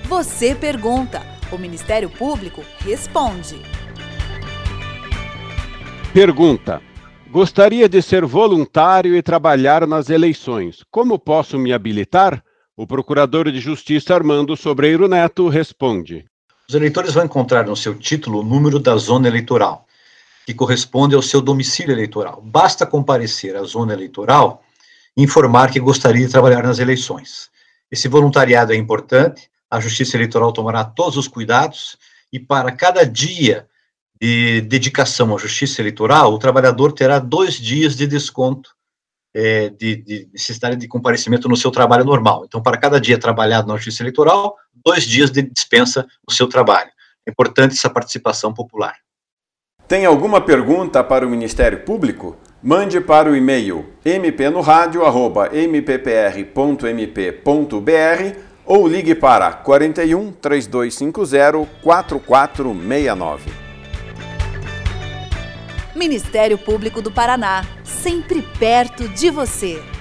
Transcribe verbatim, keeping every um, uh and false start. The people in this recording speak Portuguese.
Você pergunta, o Ministério Público responde. Pergunta: gostaria de ser voluntário e trabalhar nas eleições. Como posso me habilitar? O Procurador de Justiça Armando Sobreiro Neto responde. Os eleitores vão encontrar no seu título o número da zona eleitoral, que corresponde ao seu domicílio eleitoral. Basta comparecer à zona eleitoral e informar que gostaria de trabalhar nas eleições. Esse voluntariado é importante, a Justiça Eleitoral tomará todos os cuidados e para cada dia de dedicação à Justiça Eleitoral, o trabalhador terá dois dias de desconto é, de, de necessidade de comparecimento no seu trabalho normal. Então, para cada dia trabalhado na Justiça Eleitoral, dois dias de dispensa no seu trabalho. É importante essa participação popular. Tem alguma pergunta para o Ministério Público? Mande para o e-mail m p no rádio arroba m p p r ponto m p ponto b r ou ligue para quarenta e um, três dois cinco zero, quatro quatro seis nove. Ministério Público do Paraná, sempre perto de você.